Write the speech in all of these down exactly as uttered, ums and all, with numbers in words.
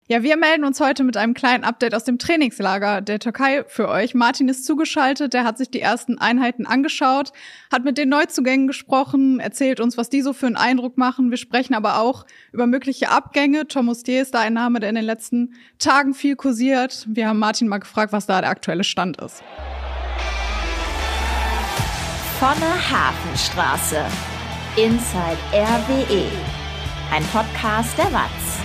Ja, wir melden uns heute mit einem kleinen Update aus dem Trainingslager der Türkei für euch. Martin ist zugeschaltet, der hat sich die ersten Einheiten angeschaut, hat mit den Neuzugängen gesprochen, erzählt uns, was die so für einen Eindruck machen. Wir sprechen aber auch über mögliche Abgänge. Tom Mustier ist da ein Name, der in den letzten Tagen viel kursiert. Wir haben Martin mal gefragt, was da der aktuelle Stand ist. Von der Hafenstraße. Inside R W E. Ein Podcast der W A Z.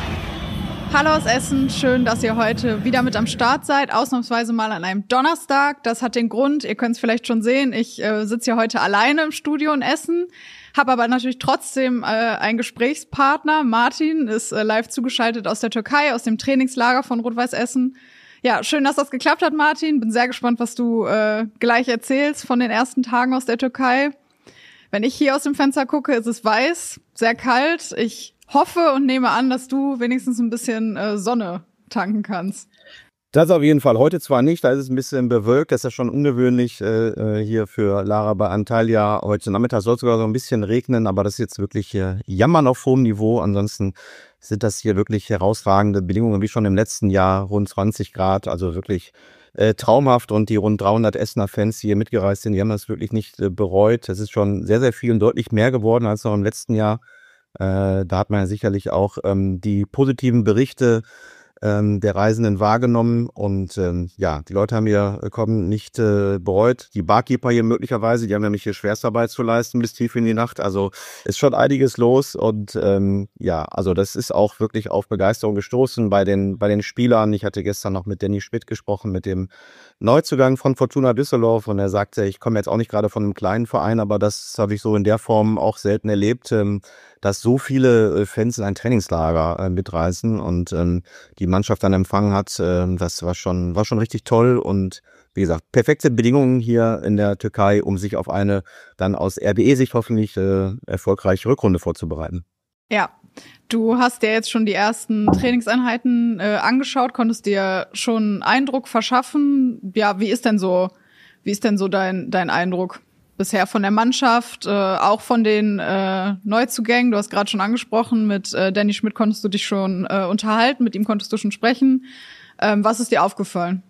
Hallo aus Essen, schön, dass ihr heute wieder mit am Start seid, ausnahmsweise mal an einem Donnerstag. Das hat den Grund, ihr könnt es vielleicht schon sehen, ich äh, sitze hier heute alleine im Studio in Essen, habe aber natürlich trotzdem äh, einen Gesprächspartner. Martin ist äh, live zugeschaltet aus der Türkei, aus dem Trainingslager von Rot-Weiß Essen. Ja, schön, dass das geklappt hat, Martin. Bin sehr gespannt, was du äh, gleich erzählst von den ersten Tagen aus der Türkei. Wenn ich hier aus dem Fenster gucke, ist es weiß, sehr kalt. Ich hoffe und nehme an, dass du wenigstens ein bisschen äh, Sonne tanken kannst. Das auf jeden Fall. Heute zwar nicht, da ist es ein bisschen bewölkt. Das ist ja schon ungewöhnlich äh, hier für Lara bei Antalya. Heute Nachmittag soll es sogar so ein bisschen regnen, aber das ist jetzt wirklich äh, Jammern auf hohem Niveau. Ansonsten sind das hier wirklich herausragende Bedingungen, wie schon im letzten Jahr, rund zwanzig Grad. Also wirklich äh, traumhaft. Und die rund dreihundert Essener Fans, die hier mitgereist sind, die haben das wirklich nicht äh, bereut. Es ist schon sehr, sehr viel und deutlich mehr geworden als noch im letzten Jahr. Äh, da hat man ja sicherlich auch ähm, die positiven Berichte ähm, der Reisenden wahrgenommen und ähm, ja, die Leute haben hier kommen nicht äh, bereut. Die Barkeeper hier möglicherweise, die haben nämlich hier Schwerstarbeit zu leisten bis tief in die Nacht. Also ist schon einiges los und ähm, ja, also das ist auch wirklich auf Begeisterung gestoßen bei den bei den Spielern. Ich hatte gestern noch mit Danny Schmidt gesprochen, mit dem Neuzugang von Fortuna Düsseldorf, und er sagte, ich komme jetzt auch nicht gerade von einem kleinen Verein, aber das habe ich so in der Form auch selten erlebt, ähm, dass so viele Fans in ein Trainingslager äh, mitreisen und ähm, die Mannschaft dann empfangen hat. Äh, das war schon war schon richtig toll und wie gesagt, perfekte Bedingungen hier in der Türkei, um sich auf eine dann aus R B E-Sicht hoffentlich äh, erfolgreiche Rückrunde vorzubereiten. Ja, du hast dir jetzt schon die ersten Trainingseinheiten äh, angeschaut, konntest dir schon Eindruck verschaffen. Ja, wie ist denn so, wie ist denn so dein dein Eindruck bisher von der Mannschaft, äh, auch von den äh, Neuzugängen? Du hast gerade schon angesprochen, mit äh, Danny Schmidt konntest du dich schon äh, unterhalten, mit ihm konntest du schon sprechen. Ähm, was ist dir aufgefallen?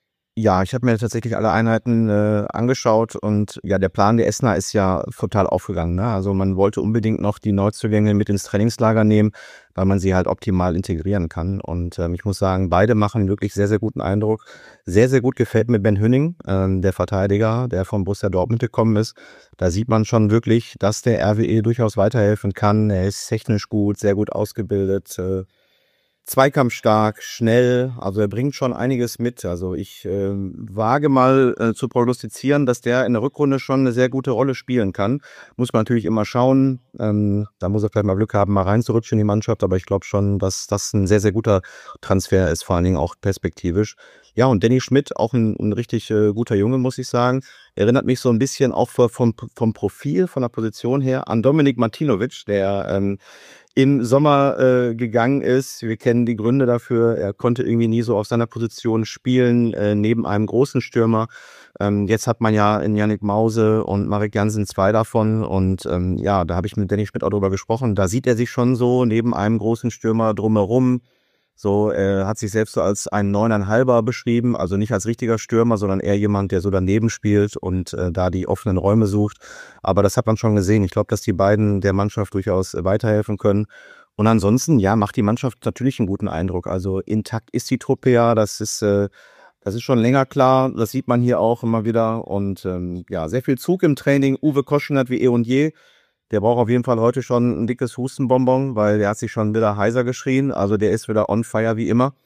Ja, ich habe mir tatsächlich alle Einheiten äh, angeschaut und ja, der Plan der Essener ist ja total aufgegangen. Ne? Also man wollte unbedingt noch die Neuzugänge mit ins Trainingslager nehmen, weil man sie halt optimal integrieren kann. Und ähm, ich muss sagen, beide machen wirklich sehr, sehr guten Eindruck. Sehr, sehr gut gefällt mir Ben Hünning, ähm, der Verteidiger, der von Borussia Dortmund gekommen ist. Da sieht man schon wirklich, dass der R W E durchaus weiterhelfen kann. Er ist technisch gut, sehr gut ausgebildet, äh, zweikampfstark, schnell, also er bringt schon einiges mit. Also ich äh, wage mal äh, zu prognostizieren, dass der in der Rückrunde schon eine sehr gute Rolle spielen kann. Muss man natürlich immer schauen, ähm, da muss er vielleicht mal Glück haben, mal reinzurutschen in die Mannschaft, aber ich glaube schon, dass das ein sehr, sehr guter Transfer ist, vor allen Dingen auch perspektivisch. Ja, und Danny Schmidt, auch ein, ein richtig äh, guter Junge, muss ich sagen. Erinnert mich so ein bisschen auch vom, vom Profil, von der Position her an Dominik Martinovic, der ähm, im Sommer äh, gegangen ist. Wir kennen die Gründe dafür. Er konnte irgendwie nie so auf seiner Position spielen, äh, neben einem großen Stürmer. Ähm, jetzt hat man ja in Yannick Mause und Marek Jansen zwei davon. Und ähm, ja, da habe ich mit Danny Schmidt auch drüber gesprochen. Da sieht er sich schon so neben einem großen Stürmer drumherum. So, er hat sich selbst so als ein Neuneinhalber beschrieben, also nicht als richtiger Stürmer, sondern eher jemand, der so daneben spielt und äh, da die offenen Räume sucht. Aber das hat man schon gesehen. Ich glaube, dass die beiden der Mannschaft durchaus weiterhelfen können. Und ansonsten, ja, macht die Mannschaft natürlich einen guten Eindruck. Also intakt ist die Truppe ja, das ist, äh, das ist schon länger klar. Das sieht man hier auch immer wieder. Und ähm, ja, sehr viel Zug im Training. Uwe Koschinat wie eh und je. Der braucht auf jeden Fall heute schon ein dickes Hustenbonbon, weil der hat sich schon wieder heiser geschrien. Also der ist wieder on fire wie immer.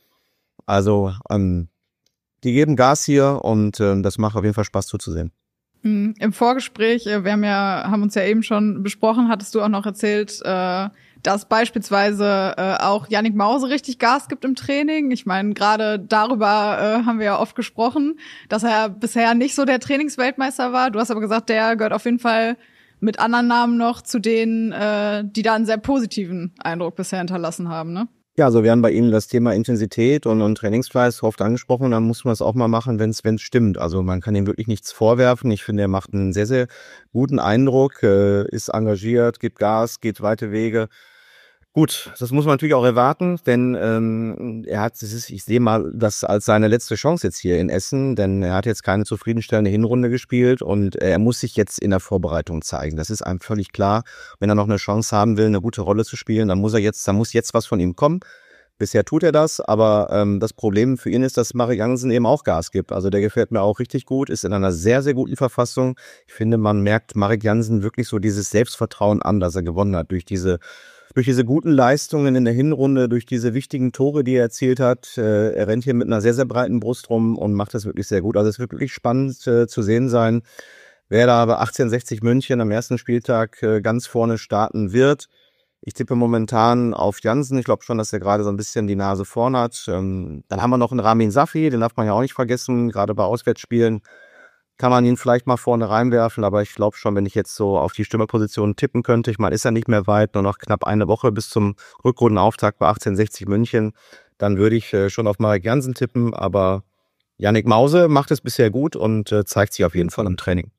Also ähm, die geben Gas hier und ähm, das macht auf jeden Fall Spaß zuzusehen. Mhm. Im Vorgespräch, wir haben ja, haben uns ja eben schon besprochen, hattest du auch noch erzählt, äh, dass beispielsweise äh, auch Yannick Mause richtig Gas gibt im Training. Ich meine, gerade darüber äh, haben wir ja oft gesprochen, dass er bisher nicht so der Trainingsweltmeister war. Du hast aber gesagt, der gehört auf jeden Fall mit anderen Namen noch zu denen, äh, die da einen sehr positiven Eindruck bisher hinterlassen haben, ne? Ja, also wir haben bei Ihnen das Thema Intensität und, und Trainingsfleiß oft angesprochen. Dann muss man es auch mal machen, wenn es wenn es stimmt. Also man kann ihm wirklich nichts vorwerfen. Ich finde, er macht einen sehr, sehr guten Eindruck, äh, ist engagiert, gibt Gas, geht weite Wege. Gut, das muss man natürlich auch erwarten, denn ähm, er hat, das ist, ich sehe mal das als seine letzte Chance jetzt hier in Essen, denn er hat jetzt keine zufriedenstellende Hinrunde gespielt und er muss sich jetzt in der Vorbereitung zeigen. Das ist einem völlig klar. Wenn er noch eine Chance haben will, eine gute Rolle zu spielen, dann muss er jetzt, dann muss jetzt was von ihm kommen. Bisher tut er das, aber ähm, das Problem für ihn ist, dass Marek Jansen eben auch Gas gibt. Also der gefällt mir auch richtig gut, ist in einer sehr, sehr guten Verfassung. Ich finde, man merkt Marek Jansen wirklich so dieses Selbstvertrauen an, das er gewonnen hat durch diese Durch diese guten Leistungen in der Hinrunde, durch diese wichtigen Tore, die er erzielt hat. Äh, er rennt hier mit einer sehr, sehr breiten Brust rum und macht das wirklich sehr gut. Also es wird wirklich spannend äh, zu sehen sein, wer da bei achtzehnhundertsechzig München am ersten Spieltag äh, ganz vorne starten wird. Ich tippe momentan auf Jansen. Ich glaube schon, dass er gerade so ein bisschen die Nase vorn hat. Ähm, dann haben wir noch einen Ramin Safi, den darf man ja auch nicht vergessen, gerade bei Auswärtsspielen. Kann man ihn vielleicht mal vorne reinwerfen, aber ich glaube schon, wenn ich jetzt so auf die Stürmerposition tippen könnte, ich meine, ist er nicht mehr weit, nur noch knapp eine Woche bis zum Rückrundenauftakt bei achtzehnhundertsechzig München, dann würde ich äh, schon auf Marek Jansen tippen, aber Yannick Mause macht es bisher gut und äh, zeigt sich auf jeden Fall im Training.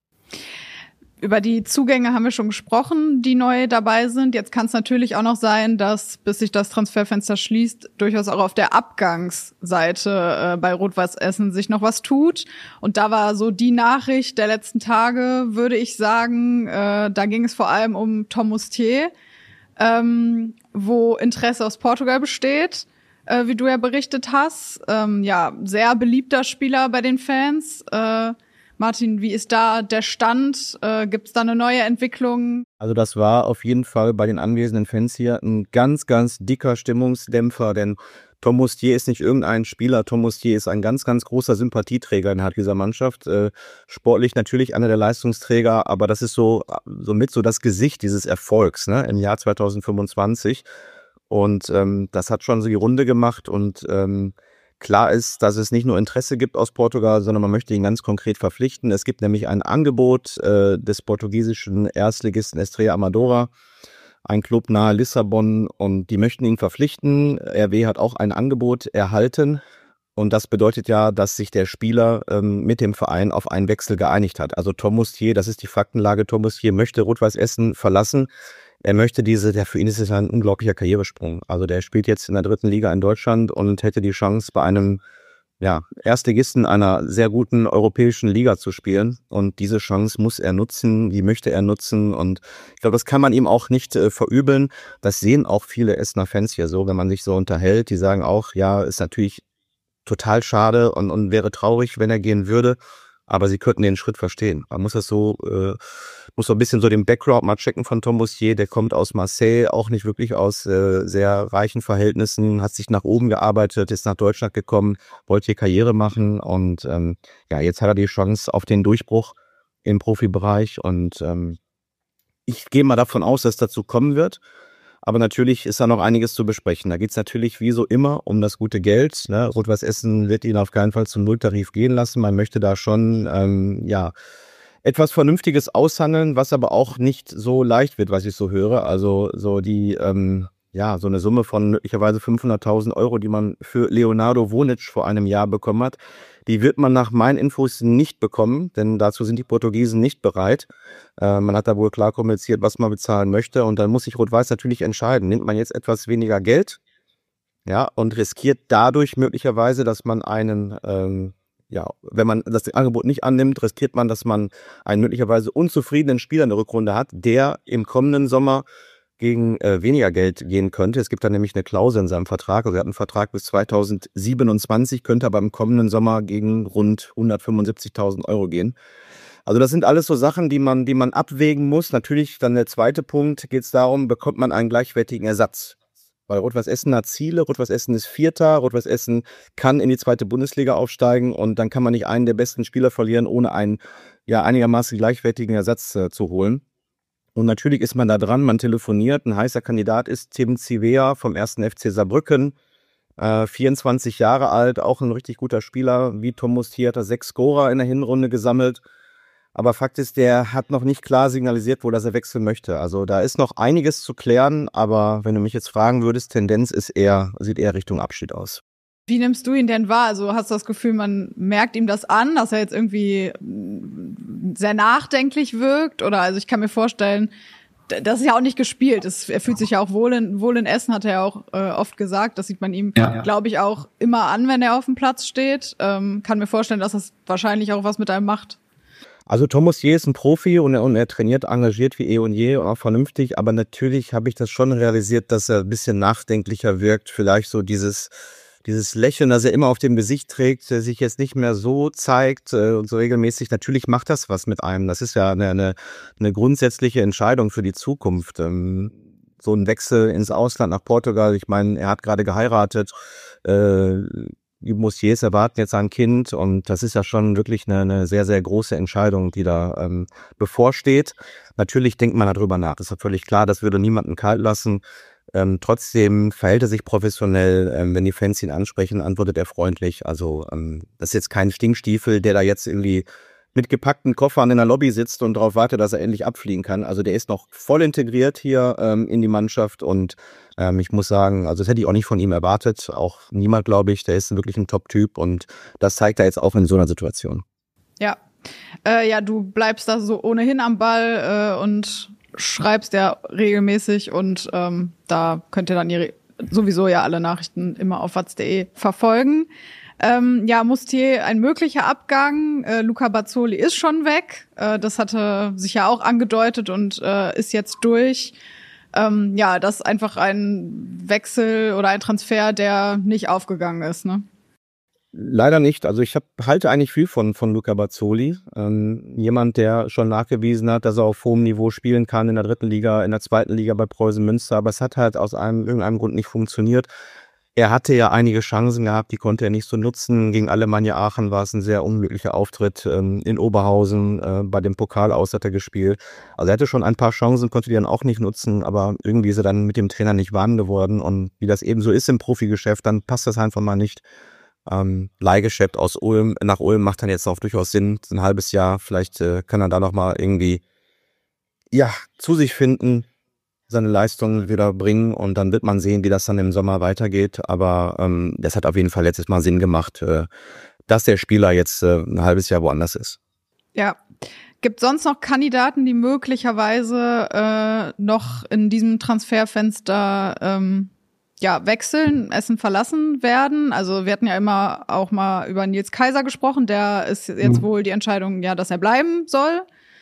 Über die Zugänge haben wir schon gesprochen, die neu dabei sind. Jetzt kann es natürlich auch noch sein, dass, bis sich das Transferfenster schließt, durchaus auch auf der Abgangsseite äh, bei Rot-Weiß Essen sich noch was tut. Und da war so die Nachricht der letzten Tage, würde ich sagen, äh, da ging es vor allem um Tom Mustier, ähm, wo Interesse aus Portugal besteht, äh, wie du ja berichtet hast. Ähm, ja, sehr beliebter Spieler bei den Fans. Äh, Martin, wie ist da der Stand? Äh, gibt es da eine neue Entwicklung? Also das war auf jeden Fall bei den anwesenden Fans hier ein ganz, ganz dicker Stimmungsdämpfer, denn Tom Mustier ist nicht irgendein Spieler. Tom Mustier ist ein ganz, ganz großer Sympathieträger innerhalb dieser Mannschaft. Äh, sportlich natürlich einer der Leistungsträger, aber das ist so somit so das Gesicht dieses Erfolgs, ne, im Jahr zweitausendfünfundzwanzig. Und ähm, das hat schon so die Runde gemacht und ähm, klar ist, dass es nicht nur Interesse gibt aus Portugal, sondern man möchte ihn ganz konkret verpflichten. Es gibt nämlich ein Angebot äh, des portugiesischen Erstligisten Estrela Amadora, ein Club nahe Lissabon, und die möchten ihn verpflichten. R W hat auch ein Angebot erhalten und das bedeutet ja, dass sich der Spieler ähm, mit dem Verein auf einen Wechsel geeinigt hat. Also Tom Mustier, das ist die Faktenlage, Tom Mustier möchte Rot-Weiß Essen verlassen. Er möchte diese, der für ihn ist es ein unglaublicher Karrieresprung. Also der spielt jetzt in der dritten Liga in Deutschland und hätte die Chance, bei einem ja, Erstligisten einer sehr guten europäischen Liga zu spielen. Und diese Chance muss er nutzen, die möchte er nutzen. Und ich glaube, das kann man ihm auch nicht äh, verübeln. Das sehen auch viele Essener Fans hier so, wenn man sich so unterhält. Die sagen auch, ja, ist natürlich total schade und, und wäre traurig, wenn er gehen würde. Aber sie könnten den Schritt verstehen. Man muss das so, äh, muss so ein bisschen so den Background mal checken von Tom Mustier. Der kommt aus Marseille, auch nicht wirklich aus äh, sehr reichen Verhältnissen, hat sich nach oben gearbeitet, ist nach Deutschland gekommen, wollte hier Karriere machen und ähm, ja, jetzt hat er die Chance auf den Durchbruch im Profibereich und ähm, ich gehe mal davon aus, dass es dazu kommen wird. Aber natürlich ist da noch einiges zu besprechen. Da geht es natürlich wie so immer um das gute Geld. Ne? Rot-Weiß Essen wird ihn auf keinen Fall zum Nulltarif gehen lassen. Man möchte da schon ähm, ja etwas Vernünftiges aushandeln, was aber auch nicht so leicht wird, was ich so höre. Also so die ähm, ja so eine Summe von möglicherweise fünfhunderttausend Euro, die man für Leonardo Vonic vor einem Jahr bekommen hat, die wird man nach meinen Infos nicht bekommen, denn dazu sind die Portugiesen nicht bereit. Äh, man hat da wohl klar kommuniziert, was man bezahlen möchte, und dann muss sich Rot-Weiß natürlich entscheiden. Nimmt man jetzt etwas weniger Geld, ja, und riskiert dadurch möglicherweise, dass man einen, ähm, ja, wenn man das Angebot nicht annimmt, riskiert man, dass man einen möglicherweise unzufriedenen Spieler in der Rückrunde hat, der im kommenden Sommer gegen äh, weniger Geld gehen könnte. Es gibt da nämlich eine Klausel in seinem Vertrag. Also er hat einen Vertrag bis zweitausendsiebenundzwanzig, könnte aber im kommenden Sommer gegen rund hundertfünfundsiebzigtausend Euro gehen. Also das sind alles so Sachen, die man, die man abwägen muss. Natürlich dann der zweite Punkt, geht es darum, bekommt man einen gleichwertigen Ersatz? Weil Rot-Weiß Essen hat Ziele, Rot-Weiß Essen ist Vierter, Rot-Weiß Essen kann in die zweite Bundesliga aufsteigen und dann kann man nicht einen der besten Spieler verlieren, ohne einen ja einigermaßen gleichwertigen Ersatz äh, zu holen. Und natürlich ist man da dran, man telefoniert. Ein heißer Kandidat ist Tim Zivea vom ersten F C Saarbrücken, äh, vierundzwanzig Jahre alt, auch ein richtig guter Spieler. Wie Tom Mustier hat er sechs Scorer in der Hinrunde gesammelt. Aber Fakt ist, der hat noch nicht klar signalisiert, wo das er wechseln möchte. Also da ist noch einiges zu klären, aber wenn du mich jetzt fragen würdest, Tendenz ist eher, sieht eher Richtung Abschied aus. Wie nimmst du ihn denn wahr? Also hast du das Gefühl, man merkt ihm das an, dass er jetzt irgendwie sehr nachdenklich wirkt? Oder also ich kann mir vorstellen, das ist ja auch nicht gespielt. Das, er fühlt sich ja auch wohl in, wohl in Essen, hat er ja auch äh, oft gesagt. Das sieht man ihm, ja. glaube ich, auch immer an, wenn er auf dem Platz steht. Ähm, kann mir vorstellen, dass das wahrscheinlich auch was mit einem macht. Also Tom Mustier ist ein Profi und er, und er trainiert engagiert wie eh und je und auch vernünftig. Aber natürlich habe ich das schon realisiert, dass er ein bisschen nachdenklicher wirkt. Vielleicht so dieses... Dieses Lächeln, das er immer auf dem Gesicht trägt, der sich jetzt nicht mehr so zeigt äh, und so regelmäßig, natürlich macht das was mit einem. Das ist ja eine, eine, eine grundsätzliche Entscheidung für die Zukunft. Ähm, so ein Wechsel ins Ausland nach Portugal, ich meine, er hat gerade geheiratet, äh, die Mustiers erwarten jetzt ein Kind und das ist ja schon wirklich eine, eine sehr, sehr große Entscheidung, die da ähm, bevorsteht. Natürlich denkt man darüber nach, ist ja völlig klar, das würde niemanden kalt lassen. Ähm, trotzdem verhält er sich professionell, ähm, wenn die Fans ihn ansprechen, antwortet er freundlich. Also ähm, das ist jetzt kein Stinkstiefel, der da jetzt irgendwie mit gepackten Koffern in der Lobby sitzt und darauf wartet, dass er endlich abfliegen kann. Also der ist noch voll integriert hier ähm, in die Mannschaft und ähm, ich muss sagen, also das hätte ich auch nicht von ihm erwartet. Auch niemand, glaube ich, der ist wirklich ein Top-Typ und das zeigt er jetzt auch in so einer Situation. Ja, äh, ja, du bleibst da so ohnehin am Ball äh, und schreibst ja regelmäßig und ähm, da könnt ihr dann ihre, sowieso ja alle Nachrichten immer auf watz punkt de verfolgen. Ähm, ja, Mustier, ein möglicher Abgang. Äh, Luca Bazzoli ist schon weg. Äh, das hatte sich ja auch angedeutet und äh, ist jetzt durch. Ähm, ja, das ist einfach ein Wechsel oder ein Transfer, der nicht aufgegangen ist, ne? Leider nicht. Also ich hab, halte eigentlich viel von, von Luca Bazzoli. Ähm, jemand, der schon nachgewiesen hat, dass er auf hohem Niveau spielen kann in der dritten Liga, in der zweiten Liga bei Preußen Münster. Aber es hat halt aus einem irgendeinem Grund nicht funktioniert. Er hatte ja einige Chancen gehabt, die konnte er nicht so nutzen. Gegen Alemannia Aachen war es ein sehr unglücklicher Auftritt. Ähm, in Oberhausen äh, bei dem Pokal aus hat er gespielt. Also er hatte schon ein paar Chancen, konnte die dann auch nicht nutzen. Aber irgendwie ist er dann mit dem Trainer nicht warm geworden. Und wie das eben so ist im Profigeschäft, dann passt das einfach mal nicht. Ähm, Leihgeschäft aus Ulm nach Ulm macht dann jetzt auch durchaus Sinn. Ein halbes Jahr, vielleicht äh, kann er da nochmal irgendwie ja, zu sich finden, seine Leistungen wieder bringen und dann wird man sehen, wie das dann im Sommer weitergeht. Aber ähm, das hat auf jeden Fall letztes Mal Sinn gemacht, äh, dass der Spieler jetzt äh, ein halbes Jahr woanders ist. Ja. Gibt sonst noch Kandidaten, die möglicherweise äh, noch in diesem Transferfenster ähm ja, wechseln, Essen verlassen werden? Also wir hatten ja immer auch mal über Nils Kaiser gesprochen, der ist jetzt wohl die Entscheidung, ja, dass er bleiben soll.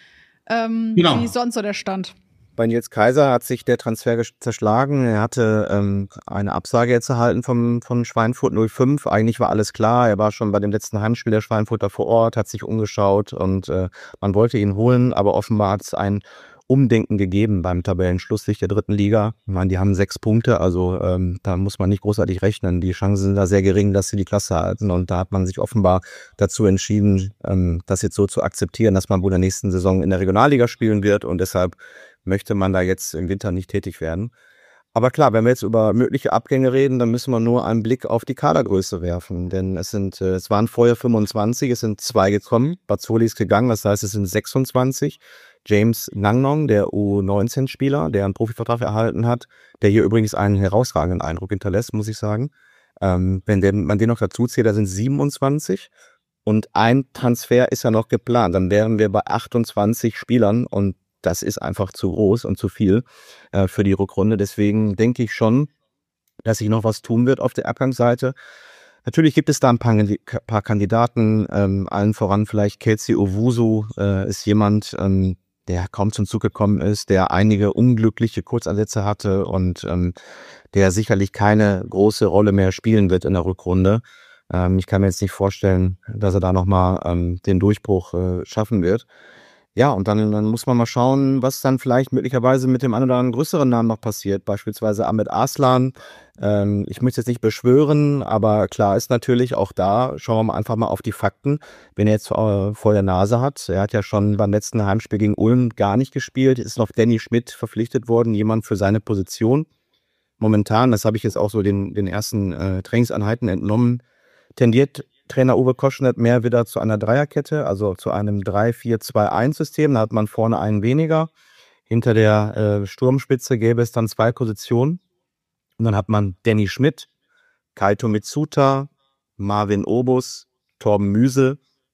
Ähm, genau. Wie ist sonst so der Stand? Bei Nils Kaiser hat sich der Transfer zerschlagen. Er hatte ähm, eine Absage jetzt erhalten vom, von Schweinfurt null fünf. Eigentlich war alles klar. Er war schon bei dem letzten Heimspiel der Schweinfurter vor Ort, hat sich umgeschaut und äh, man wollte ihn holen, aber offenbar hat es ein Umdenken gegeben beim Tabellenschlusslicht der dritten Liga. Ich meine, die haben sechs Punkte, also ähm, da muss man nicht großartig rechnen. Die Chancen sind da sehr gering, dass sie die Klasse halten. Und da hat man sich offenbar dazu entschieden, ähm, das jetzt so zu akzeptieren, dass man wohl in der nächsten Saison in der Regionalliga spielen wird. Und deshalb möchte man da jetzt im Winter nicht tätig werden. Aber klar, wenn wir jetzt über mögliche Abgänge reden, dann müssen wir nur einen Blick auf die Kadergröße werfen. Denn es sind, äh, es waren vorher fünfundzwanzig, es sind zwei gekommen. Bazzoli ist gegangen, das heißt, es sind sechsundzwanzig. James Nangnong, der U neunzehn-Spieler, der einen Profivertrag erhalten hat, der hier übrigens einen herausragenden Eindruck hinterlässt, muss ich sagen. Ähm, wenn der, man den noch dazu zählt, da sind siebenundzwanzig. Und ein Transfer ist ja noch geplant. Dann wären wir bei achtundzwanzig Spielern und das ist einfach zu groß und zu viel äh, für die Rückrunde. Deswegen denke ich schon, dass sich noch was tun wird auf der Abgangsseite. Natürlich gibt es da ein paar, paar Kandidaten, ähm, allen voran vielleicht Kelsey Owusu äh, ist jemand, ähm, der kaum zum Zug gekommen ist, der einige unglückliche Kurzansätze hatte und ähm, der sicherlich keine große Rolle mehr spielen wird in der Rückrunde. Ähm, ich kann mir jetzt nicht vorstellen, dass er da nochmal ähm, den Durchbruch äh, schaffen wird. Ja, und dann, dann muss man mal schauen, was dann vielleicht möglicherweise mit dem einen oder anderen größeren Namen noch passiert. Beispielsweise Ahmed Arslan. Ähm, ich möchte jetzt nicht beschwören, aber klar ist natürlich auch da, schauen wir mal einfach mal auf die Fakten. Wenn er jetzt äh, vor der Nase hat, er hat ja schon beim letzten Heimspiel gegen Ulm gar nicht gespielt, ist noch Danny Schmidt verpflichtet worden, jemand für seine Position. Momentan, das habe ich jetzt auch so den, den ersten äh, Trainingseinheiten entnommen, tendiert Trainer Uwe Koschnet mehr wieder zu einer Dreierkette, also zu einem drei vier zwei eins System. Da hat man vorne einen weniger. Hinter der äh, Sturmspitze gäbe es dann zwei Positionen. Und dann hat man Danny Schmidt, Kaito Mitsuta, Marvin Obus, Torben Müse,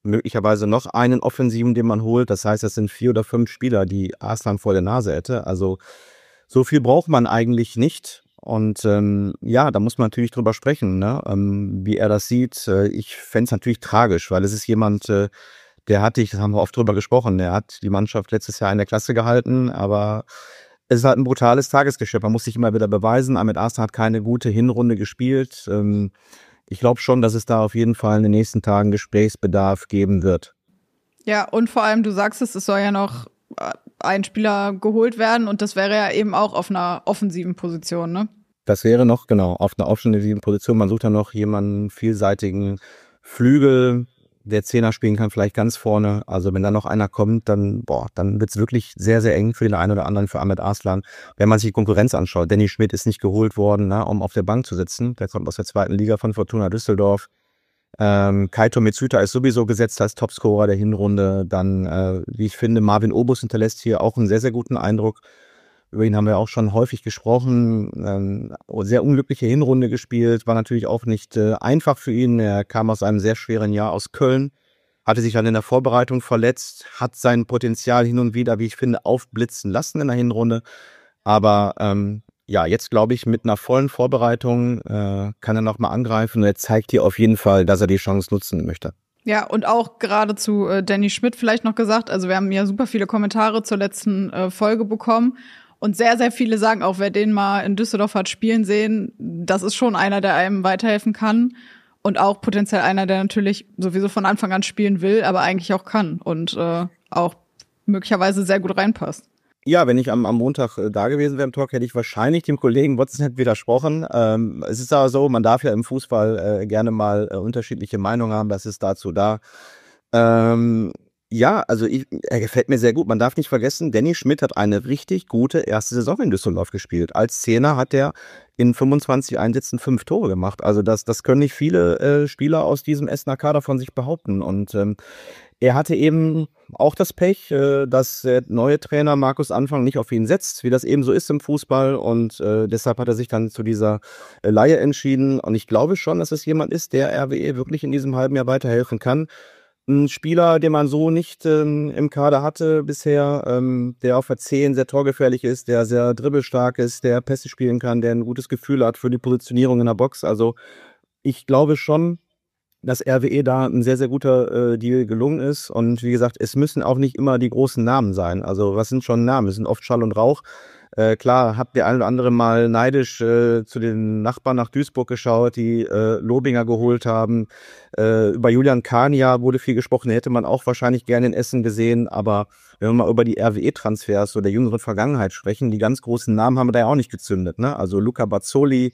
möglicherweise noch einen Offensiven, den man holt. Das heißt, das sind vier oder fünf Spieler, die Arslan vor der Nase hätte. Also so viel braucht man eigentlich nicht. Und ähm, ja, da muss man natürlich drüber sprechen, ne? ähm, wie er das sieht. Äh, ich fände es natürlich tragisch, weil es ist jemand, äh, der hat dich, das haben wir oft drüber gesprochen, der hat die Mannschaft letztes Jahr in der Klasse gehalten, aber es ist halt ein brutales Tagesgeschäft. Man muss sich immer wieder beweisen. Ahmed Arslan hat keine gute Hinrunde gespielt. Ähm, ich glaube schon, dass es da auf jeden Fall in den nächsten Tagen Gesprächsbedarf geben wird. Ja, und vor allem, du sagst es, es soll ja noch ein Spieler geholt werden und das wäre ja eben auch auf einer offensiven Position, ne? Das wäre noch, genau, auf einer offensiven Position. Man sucht ja noch jemanden vielseitigen Flügel, der Zehner spielen kann, vielleicht ganz vorne. Also wenn da noch einer kommt, dann, boah, dann wird es wirklich sehr, sehr eng für den einen oder anderen, für Ahmed Arslan. Wenn man sich die Konkurrenz anschaut, Danny Schmidt ist nicht geholt worden, na, um auf der Bank zu sitzen. Der kommt aus der zweiten Liga von Fortuna Düsseldorf. Ähm, Kaito Mitsuta ist sowieso gesetzt als Topscorer der Hinrunde. Dann, äh, wie ich finde, Marvin Obus hinterlässt hier auch einen sehr, sehr guten Eindruck. Über ihn haben wir auch schon häufig gesprochen. Ähm, sehr unglückliche Hinrunde gespielt, war natürlich auch nicht äh, einfach für ihn. Er kam aus einem sehr schweren Jahr aus Köln, hatte sich dann in der Vorbereitung verletzt, hat sein Potenzial hin und wieder, wie ich finde, aufblitzen lassen in der Hinrunde. Aber ähm, ja, jetzt glaube ich, mit einer vollen Vorbereitung äh, kann er nochmal angreifen. Und er zeigt hier auf jeden Fall, dass er die Chance nutzen möchte. Ja, und auch gerade zu äh, Danny Schmidt vielleicht noch gesagt, also wir haben ja super viele Kommentare zur letzten äh, Folge bekommen und sehr, sehr viele sagen auch, wer den mal in Düsseldorf hat spielen sehen, das ist schon einer, der einem weiterhelfen kann und auch potenziell einer, der natürlich sowieso von Anfang an spielen will, aber eigentlich auch kann und äh, auch möglicherweise sehr gut reinpasst. Ja, wenn ich am, am Montag äh, da gewesen wäre im Talk, hätte ich wahrscheinlich dem Kollegen Watson widersprochen. Ähm, es ist aber so, man darf ja im Fußball äh, gerne mal äh, unterschiedliche Meinungen haben, das ist dazu da. Ähm, ja, also ich, er gefällt mir sehr gut. Man darf nicht vergessen, Danny Schmidt hat eine richtig gute erste Saison in Düsseldorf gespielt. Als Zehner hat er in fünfundzwanzig Einsätzen fünf Tore gemacht. Also das, das können nicht viele äh, Spieler aus diesem Essener Kader von sich behaupten. Und ähm, er hatte eben auch das Pech, äh, dass der neue Trainer Markus Anfang nicht auf ihn setzt, wie das eben so ist im Fußball. Und äh, deshalb hat er sich dann zu dieser äh, Leihe entschieden. Und ich glaube schon, dass es jemand ist, der R W E wirklich in diesem halben Jahr weiterhelfen kann. Ein Spieler, den man so nicht ähm, im Kader hatte bisher, ähm, der auf der zehn sehr torgefährlich ist, der sehr dribbelstark ist, der Pässe spielen kann, der ein gutes Gefühl hat für die Positionierung in der Box. Also ich glaube schon, dass R W E da ein sehr, sehr guter äh, Deal gelungen ist. Und wie gesagt, es müssen auch nicht immer die großen Namen sein. Also was sind schon Namen? Es sind oft Schall und Rauch. Äh, klar, habt der ein oder andere mal neidisch äh, zu den Nachbarn nach Duisburg geschaut, die äh, Lobinger geholt haben. Äh, über Julian Kania wurde viel gesprochen, den hätte man auch wahrscheinlich gerne in Essen gesehen. Aber wenn wir mal über die R W E-Transfers oder der jüngeren Vergangenheit sprechen, die ganz großen Namen haben wir da ja auch nicht gezündet, ne? Also Luca Bazzoli,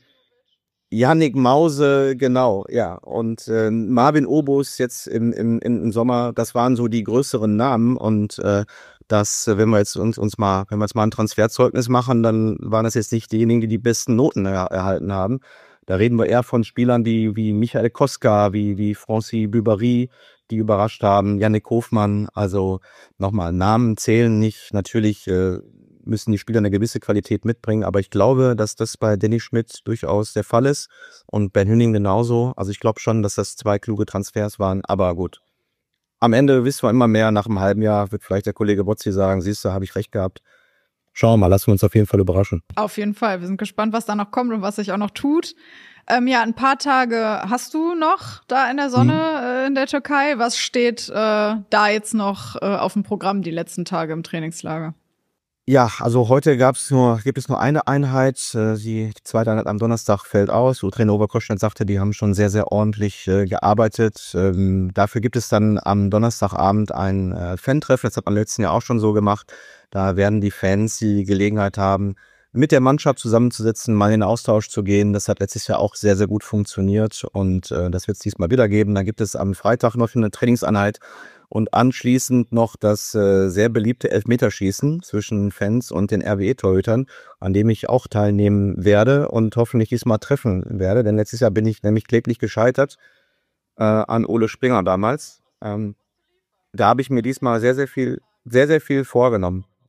Yannick Mause, genau, ja. Und äh, Marvin Obus jetzt im, im, im Sommer, das waren so die größeren Namen. Und äh, das, wenn wir jetzt uns, uns mal, wenn wir jetzt mal ein Transferzeugnis machen, dann waren das jetzt nicht diejenigen, die die besten Noten er, erhalten haben. Da reden wir eher von Spielern wie, wie Michael Koska, wie, wie Francis Bubery, die überrascht haben, Yannick Hofmann. Also nochmal, Namen zählen nicht. Natürlich äh, müssen die Spieler eine gewisse Qualität mitbringen, aber ich glaube, dass das bei Danny Schmidt durchaus der Fall ist und Ben Hünning genauso. Also ich glaube schon, dass das zwei kluge Transfers waren, aber gut. Am Ende wissen wir immer mehr, nach einem halben Jahr wird vielleicht der Kollege Botzi sagen, siehst du, habe ich recht gehabt. Schauen wir mal, lassen wir uns auf jeden Fall überraschen. Auf jeden Fall, wir sind gespannt, was da noch kommt und was sich auch noch tut. Ähm, ja, ein paar Tage hast du noch da in der Sonne hm. äh, in der Türkei. Was steht äh, da jetzt noch äh, auf dem Programm die letzten Tage im Trainingslager? Ja, also heute gab's nur, gibt es nur eine Einheit. Äh, die, die zweite Einheit am Donnerstag fällt aus. So, Trainer Oberkoschnet sagte, die haben schon sehr, sehr ordentlich äh, gearbeitet. Ähm, dafür gibt es dann am Donnerstagabend ein äh, Fan-Treff. Das hat man letzten Jahr auch schon so gemacht. Da werden die Fans die Gelegenheit haben, mit der Mannschaft zusammenzusitzen, mal in den Austausch zu gehen. Das hat letztes Jahr auch sehr, sehr gut funktioniert und äh, das wird es diesmal wieder geben. Dann gibt es am Freitag noch eine Trainingseinheit und anschließend noch das äh, sehr beliebte Elfmeterschießen zwischen Fans und den R W E-Torhütern, an dem ich auch teilnehmen werde und hoffentlich diesmal treffen werde. Denn letztes Jahr bin ich nämlich kläglich gescheitert äh, an Ole Springer damals. Ähm, da habe ich mir diesmal sehr, sehr viel, sehr, sehr viel vorgenommen. So.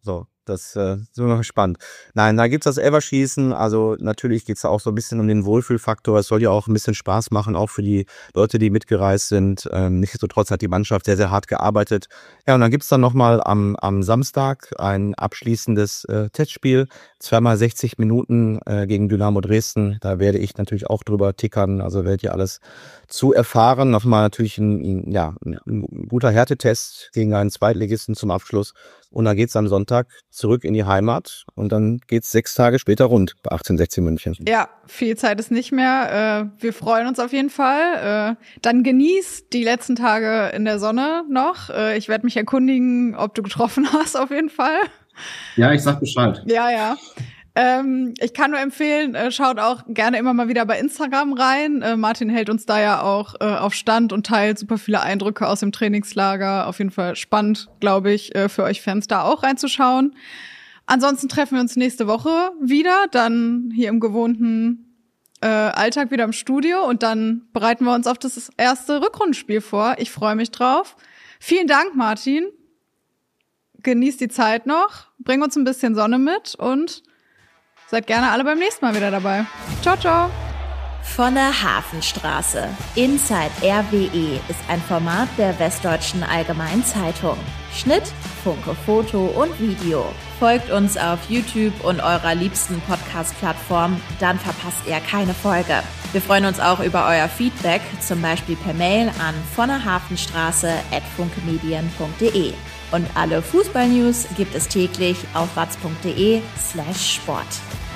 Das äh, sind wir gespannt. Nein, da gibt's das Elferschießen. Also natürlich geht's da auch so ein bisschen um den Wohlfühlfaktor. Es soll ja auch ein bisschen Spaß machen, auch für die Leute, die mitgereist sind. Ähm, nichtsdestotrotz hat die Mannschaft sehr, sehr hart gearbeitet. Ja, und dann gibt's dann nochmal am, am Samstag ein abschließendes äh, Testspiel. Zweimal sechzig Minuten äh, gegen Dynamo Dresden. Da werde ich natürlich auch drüber tickern. Also werdet ihr alles zu erfahren. Nochmal natürlich ein, ein, ja, ein guter Härtetest gegen einen Zweitligisten zum Abschluss. Und dann geht's am Sonntag zurück in die Heimat und dann geht's sechs Tage später rund bei achtzehn sechzehn München. Ja, viel Zeit ist nicht mehr. Äh, wir freuen uns auf jeden Fall. Äh, dann genieß die letzten Tage in der Sonne noch. Äh, ich werde mich erkundigen, ob du getroffen hast, auf jeden Fall. Ja, ich sag Bescheid. Ja, ja. Ähm, ich kann nur empfehlen, äh, schaut auch gerne immer mal wieder bei Instagram rein. Äh, Martin hält uns da ja auch äh, auf Stand und teilt super viele Eindrücke aus dem Trainingslager. Auf jeden Fall spannend, glaube ich, äh, für euch Fans da auch reinzuschauen. Ansonsten treffen wir uns nächste Woche wieder, dann hier im gewohnten äh, Alltag wieder im Studio und dann bereiten wir uns auf das erste Rückrundenspiel vor. Ich freue mich drauf. Vielen Dank, Martin. Genießt die Zeit noch, bring uns ein bisschen Sonne mit und seid gerne alle beim nächsten Mal wieder dabei. Ciao, ciao. Von der Hafenstraße. Inside R W E ist ein Format der Westdeutschen Allgemeinen Zeitung. Schnitt, Funke Foto und Video. Folgt uns auf YouTube und eurer liebsten Podcast-Plattform, dann verpasst ihr keine Folge. Wir freuen uns auch über euer Feedback, zum Beispiel per Mail an von der Hafenstraße at funkemedien punkt de. Und alle Fußball-News gibt es täglich auf watz punkt de slash sport.